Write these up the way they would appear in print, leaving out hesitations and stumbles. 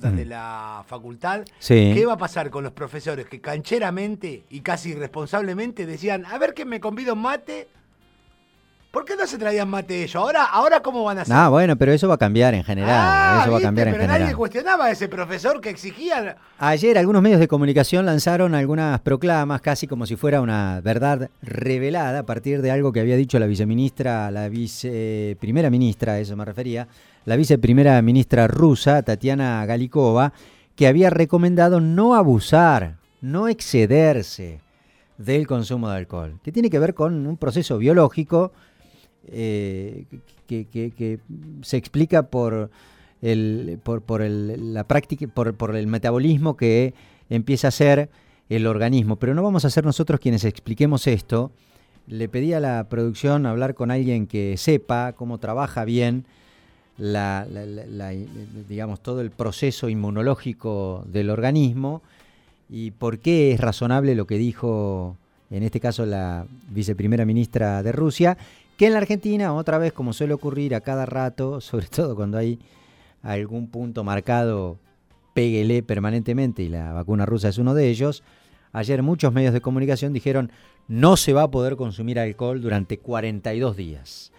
periodistas de la facultad, Sí. ¿qué va a pasar con los profesores que cancheramente y casi irresponsablemente decían, a ver que me convido un mate? ¿Por qué no se traían mate ellos? Ahora ¿cómo van a hacer? Bueno, pero eso va a cambiar en general. Eso va a ¿viste? cambiar en Pero general. nadie cuestionaba a ese profesor que exigía. Ayer algunos medios de comunicación lanzaron algunas proclamas, casi como si fuera una verdad revelada a partir de algo que había dicho la viceprimera ministra, a eso me refería, la viceprimera ministra rusa, Tatiana Galikova, que había recomendado no abusar, no excederse del consumo de alcohol, que tiene que ver con un proceso biológico que se explica por la práctica, por el metabolismo que empieza a hacer el organismo. Pero no vamos a ser nosotros quienes expliquemos esto. Le pedí a la producción hablar con alguien que sepa cómo trabaja bien digamos, todo el proceso inmunológico del organismo y por qué es razonable lo que dijo, en este caso, la viceprimera ministra de Rusia, que en la Argentina, otra vez, como suele ocurrir a cada rato, sobre todo cuando hay algún punto marcado, péguele permanentemente, y la vacuna rusa es uno de ellos. Ayer muchos medios de comunicación dijeron no se va a poder consumir alcohol durante 42 días.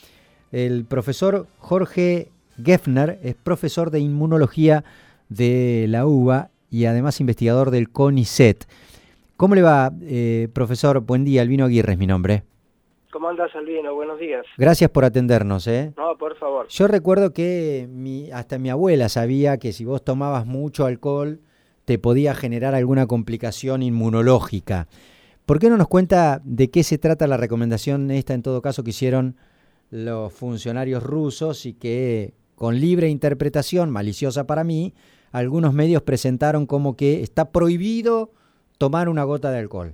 El profesor Jorge Geffner es profesor de inmunología de la UBA y además investigador del CONICET. ¿Cómo le va, profesor? Buen día, Albino Aguirre es mi nombre. ¿Cómo andás, Albino? Buenos días. Gracias por atendernos. No, por favor. Yo recuerdo que hasta mi abuela sabía que si vos tomabas mucho alcohol te podía generar alguna complicación inmunológica. ¿Por qué no nos cuenta de qué se trata la recomendación esta, en todo caso, que hicieron los funcionarios rusos y que, con libre interpretación, maliciosa para mí, algunos medios presentaron como que está prohibido tomar una gota de alcohol?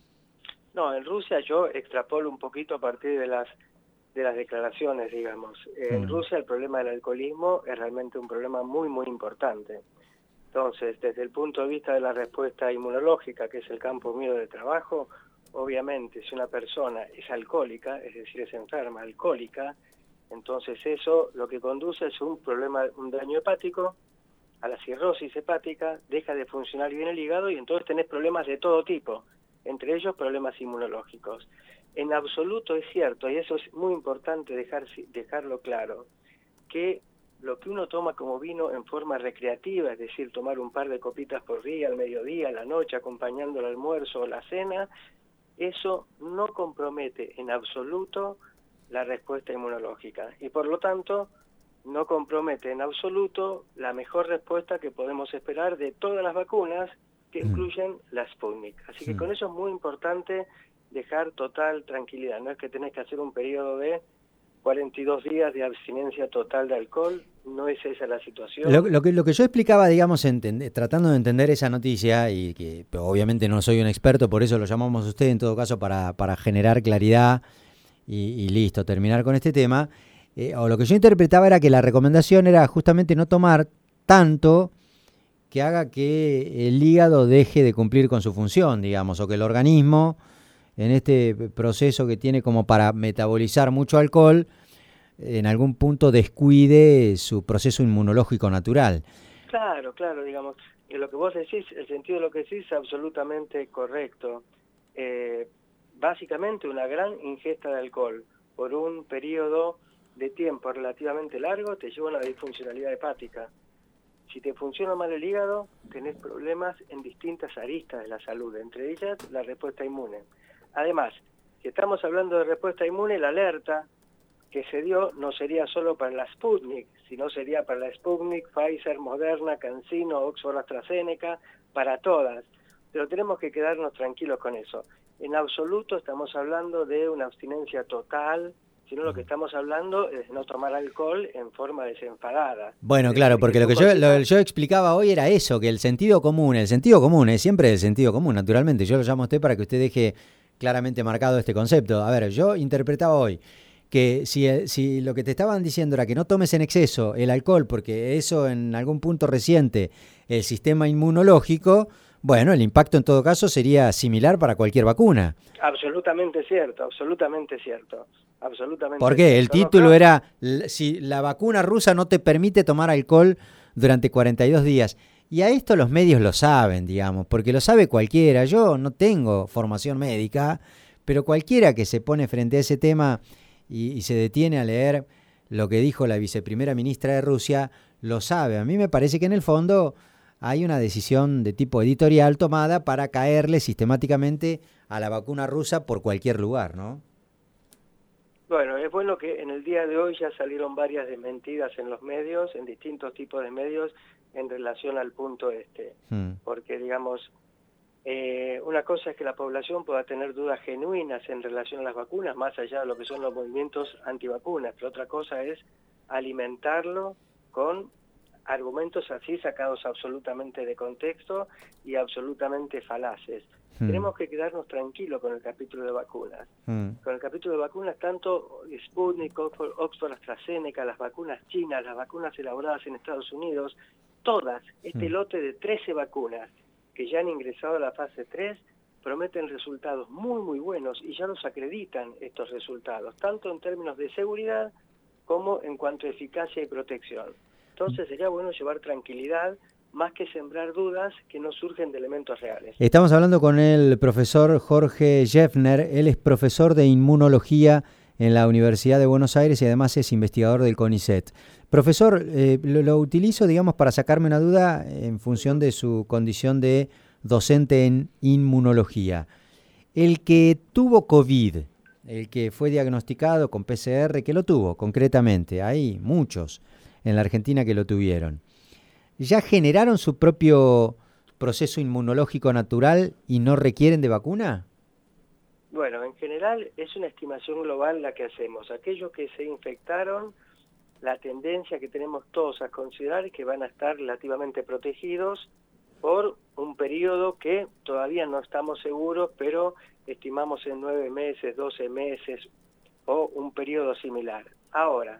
No, en Rusia yo extrapolo un poquito a partir de las declaraciones, digamos. En Rusia el problema del alcoholismo es realmente un problema muy, muy importante. Entonces, desde el punto de vista de la respuesta inmunológica, que es el campo mío de trabajo, obviamente si una persona es alcohólica, es decir, es enferma, alcohólica, entonces eso lo que conduce es un daño hepático, a la cirrosis hepática, deja de funcionar bien el hígado y entonces tenés problemas de todo tipo, entre ellos problemas inmunológicos. En absoluto es cierto, y eso es muy importante dejarlo claro, que lo que uno toma como vino en forma recreativa, es decir, tomar un par de copitas por día, al mediodía, a la noche, acompañando el almuerzo o la cena, eso no compromete en absoluto la respuesta inmunológica y por lo tanto no compromete en absoluto la mejor respuesta que podemos esperar de todas las vacunas que incluyen la Sputnik. Así que con eso es muy importante dejar total tranquilidad. No es que tenés que hacer un periodo de 42 días de abstinencia total de alcohol, no es esa la situación. Lo que yo explicaba, digamos, tratando de entender esa noticia, y que obviamente no soy un experto, por eso lo llamamos a usted en todo caso para generar claridad y listo, terminar con este tema, o lo que yo interpretaba era que la recomendación era justamente no tomar tanto que haga que el hígado deje de cumplir con su función, digamos, o que el organismo, en este proceso que tiene como para metabolizar mucho alcohol, en algún punto descuide su proceso inmunológico natural. Claro, digamos, lo que vos decís, el sentido de lo que decís es absolutamente correcto. Básicamente una gran ingesta de alcohol por un periodo de tiempo relativamente largo te lleva a una disfuncionalidad hepática. Si te funciona mal el hígado, tenés problemas en distintas aristas de la salud, entre ellas la respuesta inmune. Además, si estamos hablando de respuesta inmune, la alerta que se dio no sería solo para la Sputnik, sino sería para la Sputnik, Pfizer, Moderna, CanSino, Oxford, AstraZeneca, para todas. Pero tenemos que quedarnos tranquilos con eso. En absoluto estamos hablando de una abstinencia total, sino lo que estamos hablando es no tomar alcohol en forma desenfadada. Bueno, claro, porque lo que yo explicaba hoy era eso, que el sentido común es siempre el sentido común, naturalmente. Yo lo llamo a usted para que usted deje claramente marcado este concepto. A ver, yo interpretaba hoy que si lo que te estaban diciendo era que no tomes en exceso el alcohol, porque eso en algún punto resiente el sistema inmunológico, bueno, el impacto en todo caso sería similar para cualquier vacuna. Absolutamente cierto, absolutamente cierto. ¿Por qué? El título era, si la vacuna rusa no te permite tomar alcohol durante 42 días. Y a esto los medios lo saben, digamos, porque lo sabe cualquiera. Yo no tengo formación médica, pero cualquiera que se pone frente a ese tema y se detiene a leer lo que dijo la viceprimera ministra de Rusia, lo sabe. A mí me parece que en el fondo hay una decisión de tipo editorial tomada para caerle sistemáticamente a la vacuna rusa por cualquier lugar, ¿no? Bueno, es bueno que en el día de hoy ya salieron varias desmentidas en los medios, en distintos tipos de medios, en relación al punto este. Porque, digamos, una cosa es que la población pueda tener dudas genuinas en relación a las vacunas, más allá de lo que son los movimientos antivacunas, pero otra cosa es alimentarlo con argumentos así sacados absolutamente de contexto y absolutamente falaces. Tenemos que quedarnos tranquilos con el capítulo de vacunas. Con el capítulo de vacunas, tanto Sputnik, Oxford, AstraZeneca, las vacunas chinas, las vacunas elaboradas en Estados Unidos, todas, este lote de 13 vacunas que ya han ingresado a la fase 3, prometen resultados muy, muy buenos y ya los acreditan estos resultados, tanto en términos de seguridad como en cuanto a eficacia y protección. Entonces sería bueno llevar tranquilidad, más que sembrar dudas que no surgen de elementos reales. Estamos hablando con el profesor Jorge Jeffner. Él es profesor de inmunología en la Universidad de Buenos Aires y además es investigador del CONICET. Profesor, lo utilizo, digamos, para sacarme una duda en función de su condición de docente en inmunología. El que tuvo COVID, el que fue diagnosticado con PCR, que lo tuvo concretamente, hay muchos en la Argentina que lo tuvieron, ¿ya generaron su propio proceso inmunológico natural y no requieren de vacuna? Bueno, en general es una estimación global la que hacemos. Aquellos que se infectaron, la tendencia que tenemos todos a considerar es que van a estar relativamente protegidos por un periodo que todavía no estamos seguros, pero estimamos en 9 meses, 12 meses o un periodo similar. Ahora,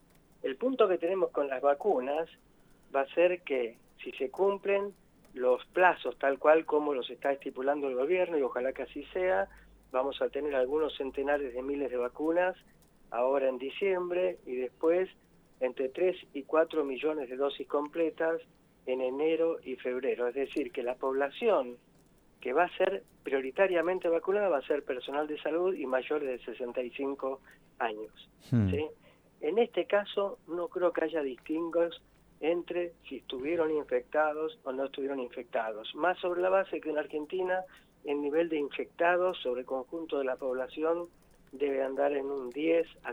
el punto que tenemos con las vacunas va a ser que si se cumplen los plazos tal cual como los está estipulando el gobierno, y ojalá que así sea, vamos a tener algunos centenares de miles de vacunas ahora en diciembre y después entre 3 y 4 millones de dosis completas en enero y febrero. Es decir, que la población que va a ser prioritariamente vacunada va a ser personal de salud y mayores de 65 años. ¿Sí? En este caso no creo que haya distingos entre si estuvieron infectados o no estuvieron infectados, más sobre la base que en Argentina el nivel de infectados sobre el conjunto de la población debe andar en un 10 a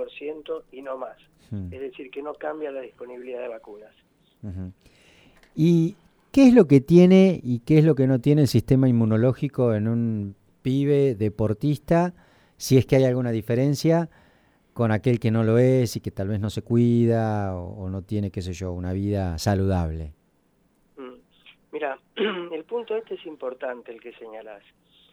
13% y no más. Es decir, que no cambia la disponibilidad de vacunas. ¿Y qué es lo que tiene y qué es lo que no tiene el sistema inmunológico en un pibe deportista, si es que hay alguna diferencia con aquel que no lo es y que tal vez no se cuida o no tiene, qué sé yo, una vida saludable? Mira, el punto este es importante, el que señalás.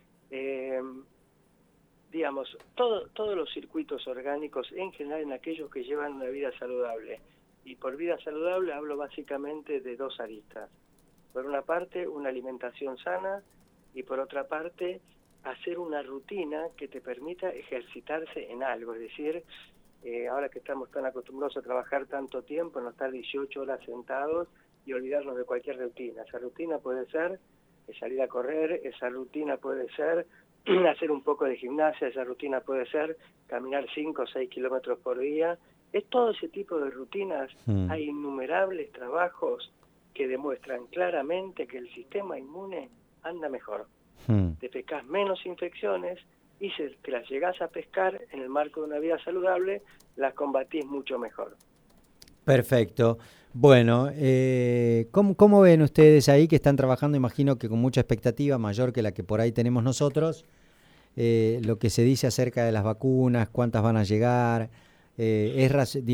Digamos, todos los circuitos orgánicos, en general en aquellos que llevan una vida saludable, y por vida saludable hablo básicamente de dos aristas. Por una parte, una alimentación sana, y por otra parte, hacer una rutina que te permita ejercitarse en algo, es decir, ahora que estamos tan acostumbrados a trabajar tanto tiempo, no estar 18 horas sentados y olvidarnos de cualquier rutina. Esa rutina puede ser salir a correr, esa rutina puede ser hacer un poco de gimnasia, esa rutina puede ser caminar 5 o 6 kilómetros por día. Es todo ese tipo de rutinas. Hay innumerables trabajos que demuestran claramente que el sistema inmune anda mejor. Te pescas menos infecciones y si te las llegás a pescar en el marco de una vida saludable, las combatís mucho mejor. Perfecto. Bueno, ¿cómo ven ustedes ahí que están trabajando? Imagino que con mucha expectativa, mayor que la que por ahí tenemos nosotros, lo que se dice acerca de las vacunas, cuántas van a llegar, ¿es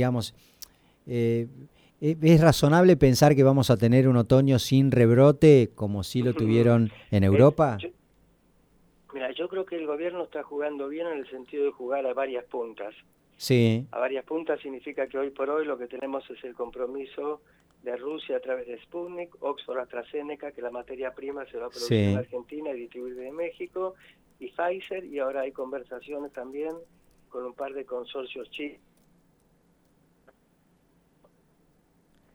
razonable pensar que vamos a tener un otoño sin rebrote como sí lo tuvieron en Europa? Yo creo que el gobierno está jugando bien en el sentido de jugar a varias puntas. Sí. A varias puntas significa que hoy por hoy lo que tenemos es el compromiso de Rusia a través de Sputnik, Oxford, AstraZeneca, que la materia prima se va a producir en Argentina y distribuir en México, y Pfizer, y ahora hay conversaciones también con un par de consorcios chinos.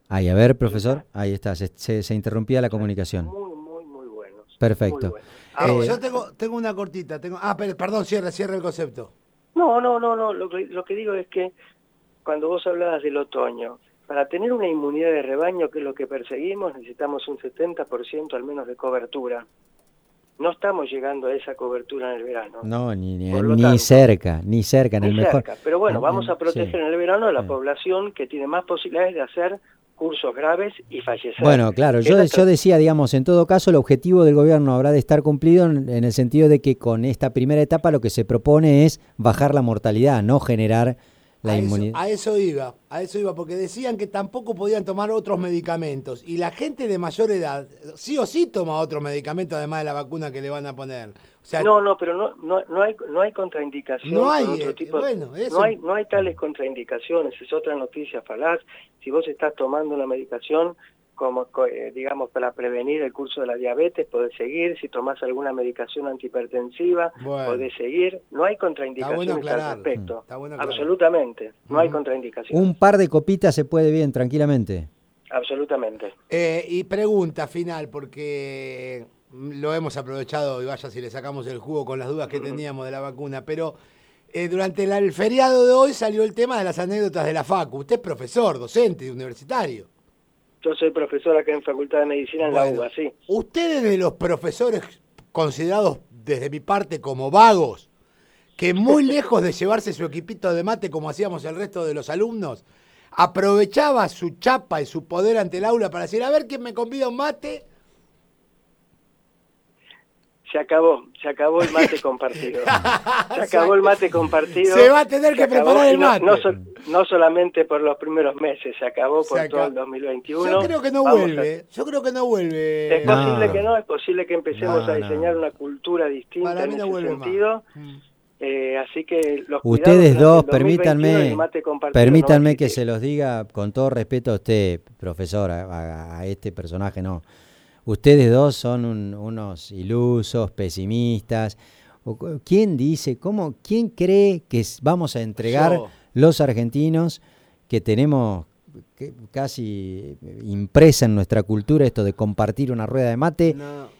Ahí, a ver, profesor, ahí está, se interrumpía la comunicación. Muy buenos. Perfecto. Muy buenos. Yo tengo una cortita. Perdón, cierre el concepto. No. Lo que digo es que cuando vos hablabas del otoño, para tener una inmunidad de rebaño, que es lo que perseguimos, necesitamos un 70% al menos de cobertura. No estamos llegando a esa cobertura en el verano. No, ni cerca en el mejor. Pero bueno, vamos a proteger sí. en el verano a la población que tiene más posibilidades de hacer cursos graves y fallecer. Bueno, claro, yo decía, digamos, en todo caso, el objetivo del gobierno habrá de estar cumplido en el sentido de que con esta primera etapa lo que se propone es bajar la mortalidad, no generar la inmunidad. A eso iba, porque decían que tampoco podían tomar otros medicamentos. Y la gente de mayor edad sí o sí toma otros medicamentos además de la vacuna que le van a poner. O sea, pero no hay contraindicación. No hay, con otro tipo, eso. No hay tales contraindicaciones, es otra noticia falaz. Si vos estás tomando una medicación como digamos para prevenir el curso de la diabetes, podés seguir. Si tomás alguna medicación antihipertensiva, podés seguir. No hay contraindicaciones al respecto. Absolutamente, no hay contraindicaciones. Un par de copitas se puede bien, tranquilamente. Absolutamente. Y pregunta final, porque lo hemos aprovechado y vaya si le sacamos el jugo con las dudas que teníamos de la vacuna, pero durante el feriado de hoy salió el tema de las anécdotas de la Facu. Usted es profesor, docente, universitario. Yo soy profesor acá en Facultad de Medicina en la UBA, sí. ¿Usted es de los profesores considerados desde mi parte como vagos, que muy lejos de llevarse su equipito de mate como hacíamos el resto de los alumnos, aprovechaba su chapa y su poder ante el aula para decir, a ver quién me convida un mate? Se acabó el mate compartido. Se acabó el mate compartido. Se va a tener que preparar el mate. No solamente por los primeros meses, se acabó por todo el 2021. Yo creo que no vuelve. Es posible que no, es posible que empecemos a diseñar una cultura distinta en ese sentido. Así que los ustedes dos, permítanme no que se los diga con todo respeto a usted, profesor, a este personaje, no. Ustedes dos son unos ilusos, pesimistas. ¿Quién dice, quién cree que vamos a entregar los argentinos que tenemos casi impresa en nuestra cultura esto de compartir una rueda de mate? No.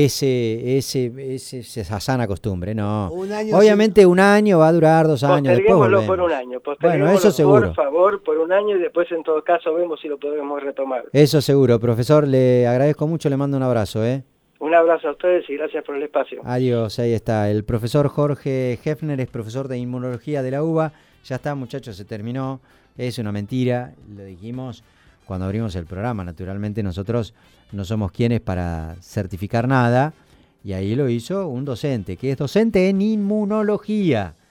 Esa sana costumbre, no. Obviamente un año va a durar, 2 años. Posterguémoslo por un año. Bueno, eso seguro. Por favor, por un año y después en todo caso vemos si lo podemos retomar. Eso seguro. Profesor, le agradezco mucho, le mando un abrazo. Un abrazo a ustedes y gracias por el espacio. Adiós, ahí está. El profesor Jorge Hefner es profesor de inmunología de la UBA. Ya está, muchachos, se terminó. Es una mentira, lo dijimos cuando abrimos el programa. Naturalmente nosotros no somos quienes para certificar nada, y ahí lo hizo un docente, que es docente en inmunología.